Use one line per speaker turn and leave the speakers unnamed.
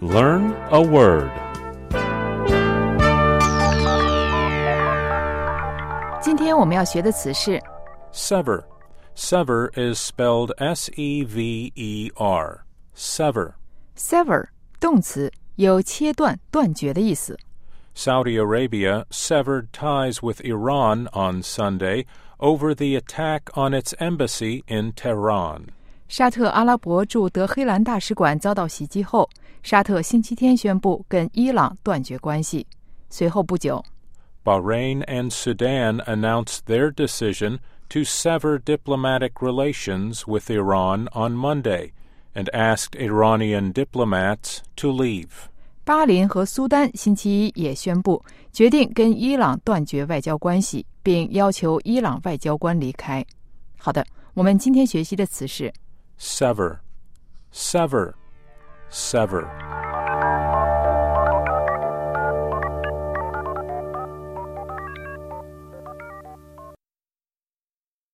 Learn a word.
今天我们要学的词是
Sever. Sever is spelled S-E-V-E-R. Sever.
sever 动词，有切断、断绝的意思。
Saudi Arabia severed ties with Iran on Sunday over the attack on its embassy in Tehran.
沙特阿拉伯驻德黑兰大使馆遭到袭击后，沙特星期天宣布跟伊朗断绝关系。随后不久
Bahrain and Sudan announced their decision to sever diplomatic relations with Iran on Monday and asked Iranian diplomats to leave.
巴林和苏丹星期一也宣布决定跟伊朗断绝外交关系，并要求伊朗外交官离开。好的，我们今天学习的词是
Sever. Sever. Sever.